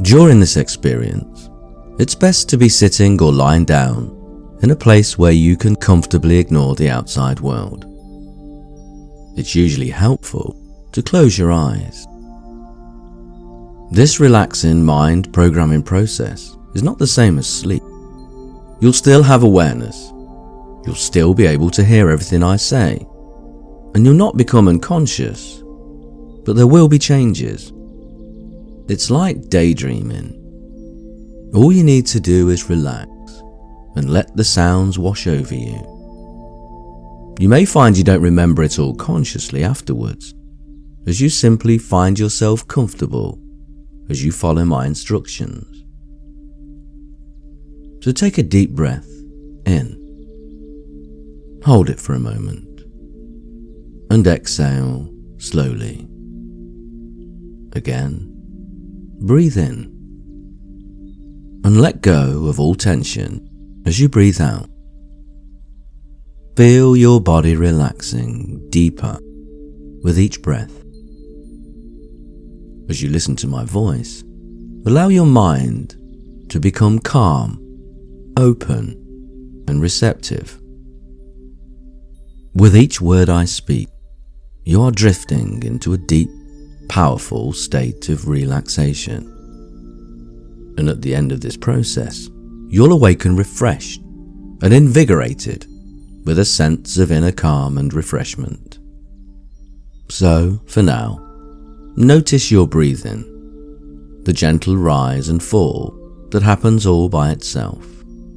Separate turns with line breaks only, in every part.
During this experience, it's best to be sitting or lying down in a place where you can comfortably ignore the outside world. It's usually helpful to close your eyes. This relaxing mind programming process is not the same as sleep. You'll still have awareness. You'll still be able to hear everything I say, and you'll not become unconscious, but there will be changes. It's like daydreaming. All you need to do is relax and let the sounds wash over you. You may find you don't remember it all consciously afterwards, as you simply find yourself comfortable as you follow my instructions. So take a deep breath in. Hold it for a moment and exhale slowly. Again, breathe in and let go of all tension as you breathe out. Feel your body relaxing deeper with each breath. As you listen to my voice, allow your mind to become calm, open, and receptive. With each word I speak, you are drifting into a deep, powerful state of relaxation. And at the end of this process, you'll awaken refreshed and invigorated with a sense of inner calm and refreshment. So, for now, notice your breathing, the gentle rise and fall that happens all by itself.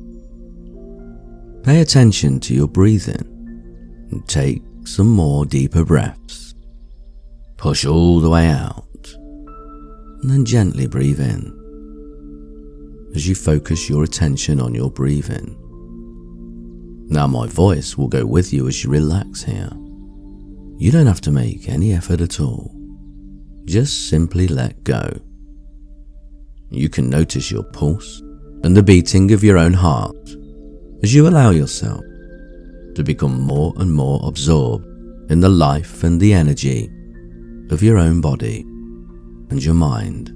Pay attention to your breathing and take some more deeper breaths. Push all the way out and then gently breathe in. As you focus your attention on your breathing, now my voice will go with you as you relax here. You don't have to make any effort at all. Just simply let go. You can notice your pulse and the beating of your own heart as you allow yourself to become more and more absorbed in the life and the energy of your own body and your mind.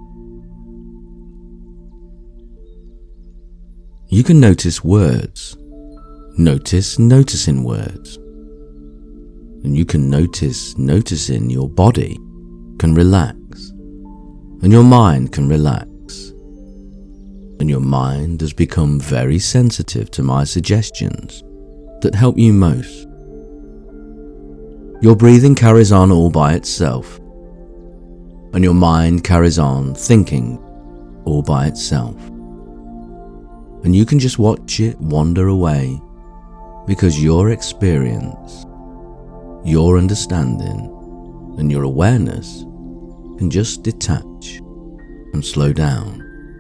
You can notice words, noticing words, and you can noticing your body can relax, and your mind can relax, and your mind has become very sensitive to my suggestions that help you most. Your breathing carries on all by itself, and your mind carries on thinking all by itself. And you can just watch it wander away because your experience, your understanding, and your awareness can just detach and slow down.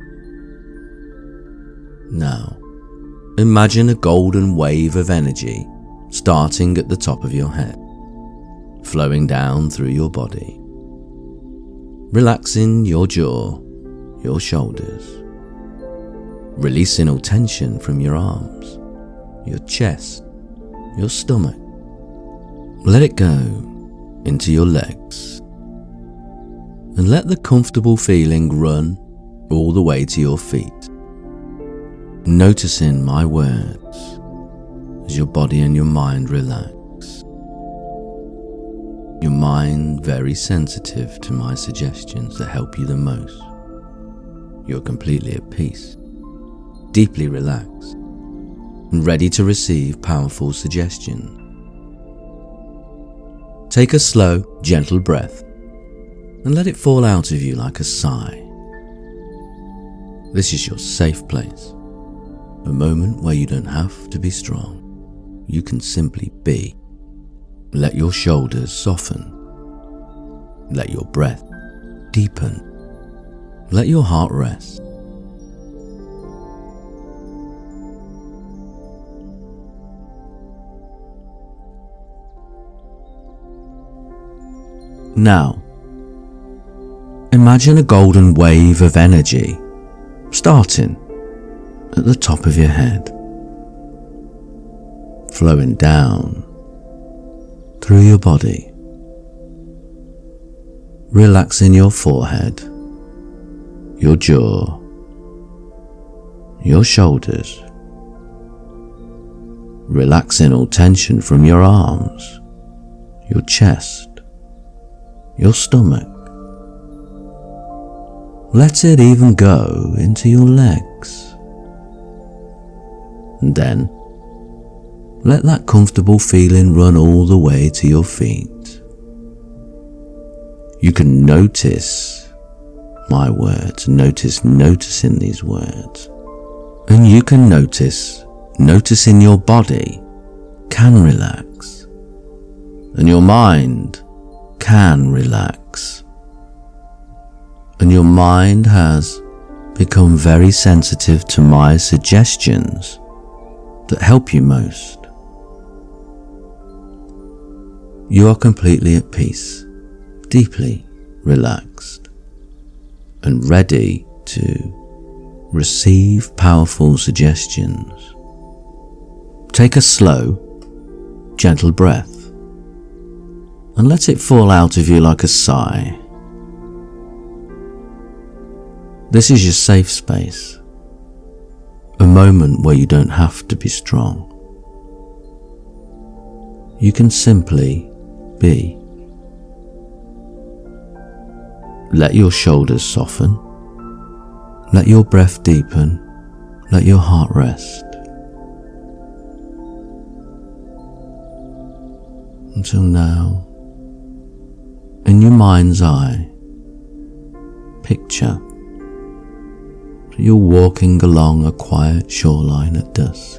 Now, imagine a golden wave of energy starting at the top of your head, flowing down through your body, relaxing your jaw, your shoulders, releasing all tension from your arms, your chest, your stomach. Let it go into your legs and let the comfortable feeling run all the way to your feet, noticing my words as your body and your mind relax. Your mind very sensitive to my suggestions that help you the most. You're completely at peace, deeply relaxed, and ready to receive powerful suggestions. Take a slow, gentle breath and let it fall out of you like a sigh. This is your safe place, a moment where you don't have to be strong. You can simply be. Let your shoulders soften. Let your breath deepen. Let your heart rest. Now, imagine a golden wave of energy starting at the top of your head, flowing down through your body, relaxing your forehead, your jaw, your shoulders, relaxing all tension from your arms, your chest, your stomach. Let it even go into your legs. And then, let that comfortable feeling run all the way to your feet. You can notice my words, noticing these words. And you can noticing your body can relax. And your mind can relax. And your mind has become very sensitive to my suggestions that help you most. You are completely at peace, deeply relaxed, and ready to receive powerful suggestions. Take a slow, gentle breath and let it fall out of you like a sigh. This is your safe space, a moment where you don't have to be strong. You can simply be. Let your shoulders soften, let your breath deepen, let your heart rest. Until now, in your mind's eye, picture that you're walking along a quiet shoreline at dusk.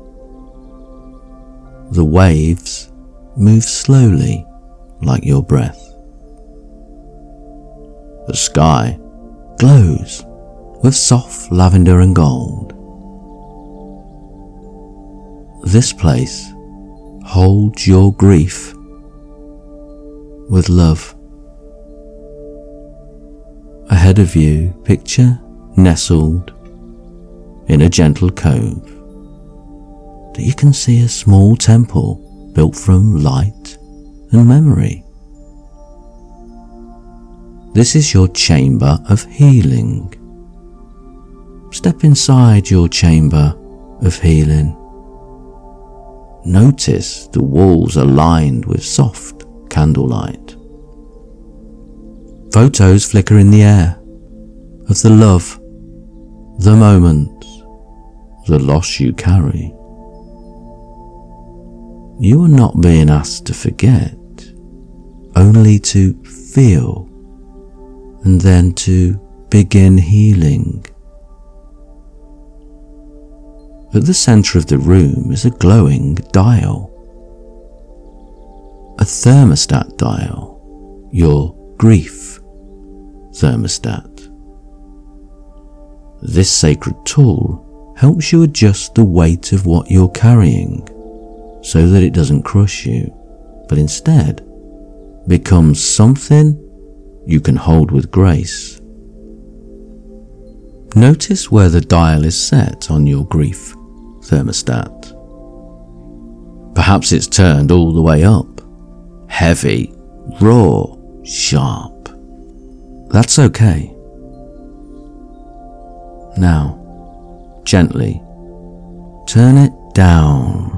The waves move slowly like your breath. The sky glows with soft lavender and gold. This place holds your grief with love. Ahead of you, picture nestled in a gentle cove that you can see a small temple built from light and memory. This is your chamber of healing. Step inside your chamber of healing. Notice the walls are lined with soft candlelight. Photos flicker in the air of the love, the moments, the loss you carry. You are not being asked to forget, only to feel, and then to begin healing. At the center of the room is a glowing dial, a thermostat dial, your grief thermostat. This sacred tool helps you adjust the weight of what you're carrying so that it doesn't crush you, but instead becomes something you can hold with grace. Notice where the dial is set on your grief thermostat. Perhaps it's turned all the way up, heavy, raw, sharp. That's okay. Now, gently turn it down.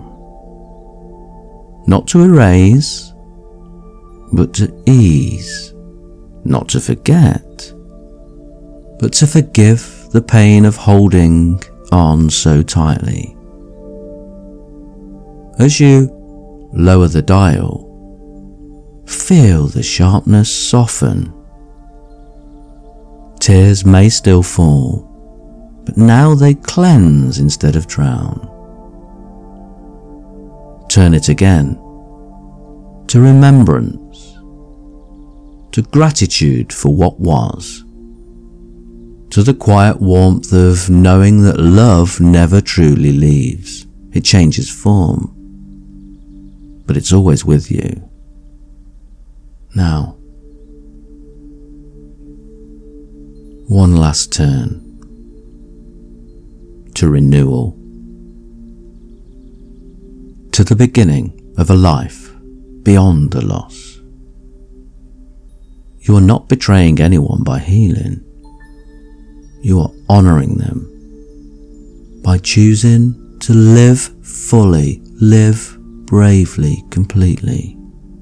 Not to erase, but to ease. Not to forget, but to forgive the pain of holding on so tightly. As you lower the dial, feel the sharpness soften. Tears may still fall, but now they cleanse instead of drown. Turn it again to remembrance, to gratitude for what was, to the quiet warmth of knowing that love never truly leaves. It changes form, but it's always with you. Now, one last turn to renewal, to the beginning of a life beyond the loss. You are not betraying anyone by healing. you are honoring them by choosing to live fully, live bravely, completely.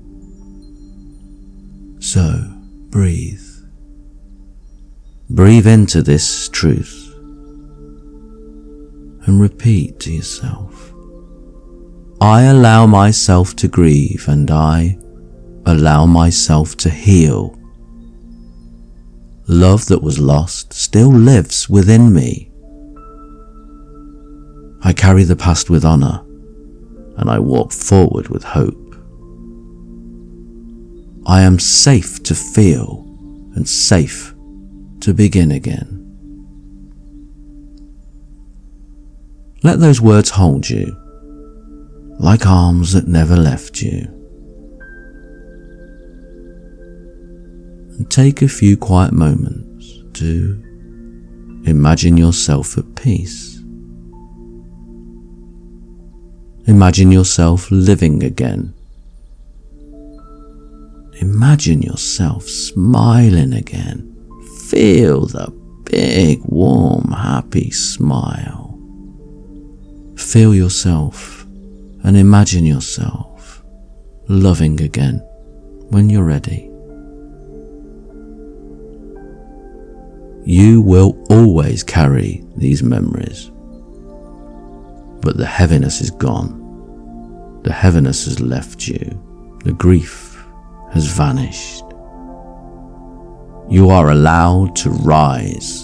So, breathe. Breathe into this truth and repeat to yourself, I allow myself to grieve and I allow myself to heal. Love that was lost still lives within me. I carry the past with honor and I walk forward with hope. I am safe to feel and safe to begin again. Let those words hold you, like arms that never left you. And take a few quiet moments to imagine yourself at peace. Imagine yourself living again. Imagine yourself smiling again. Feel the big, warm, happy smile. Feel yourself and imagine yourself loving again when you're ready. You will always carry these memories, but the heaviness is gone. The heaviness has left you. The grief has vanished. You are allowed to rise.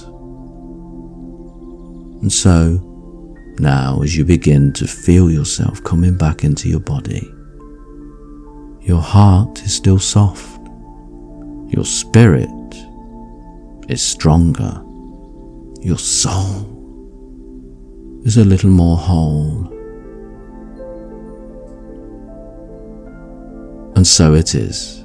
And so, now as you begin to feel yourself coming back into your body, your heart is still soft. Your spirit is stronger. Your soul is a little more whole. And so it is.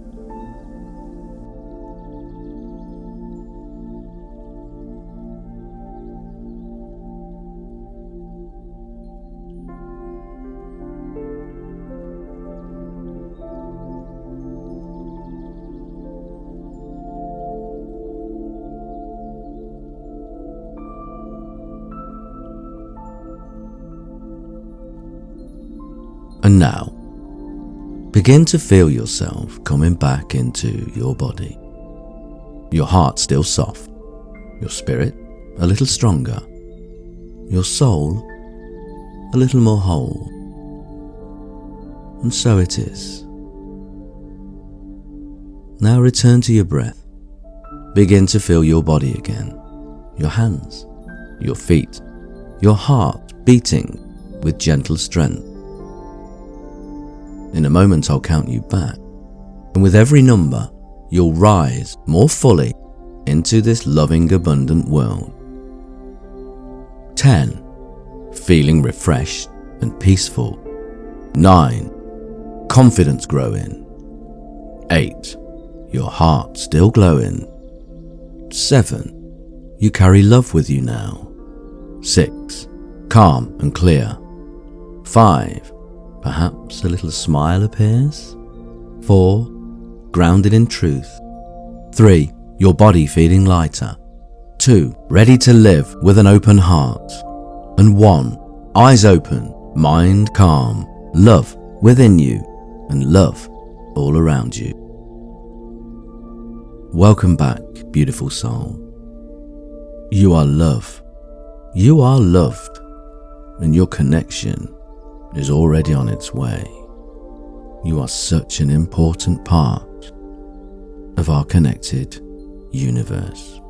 And now, begin to feel yourself coming back into your body. Your heart still soft, your spirit a little stronger, your soul a little more whole. And so it is. Now return to your breath. Begin to feel your body again, your hands, your feet, your heart beating with gentle strength. In a moment I'll count you back, and with every number you'll rise more fully into this loving, abundant world. 10. Feeling refreshed and peaceful. 9. Confidence growing. 8. Your heart still glowing. 7. You carry love with you now. 6. Calm and clear. 5. Perhaps a little smile appears. 4. Grounded in truth. 3. Your body feeling lighter. 2. Ready to live with an open heart. And 1. Eyes open, mind calm, love within you and love all around you. Welcome back, beautiful soul. You are love. You are loved, and your connection is already on its way. You are such an important part of our connected universe.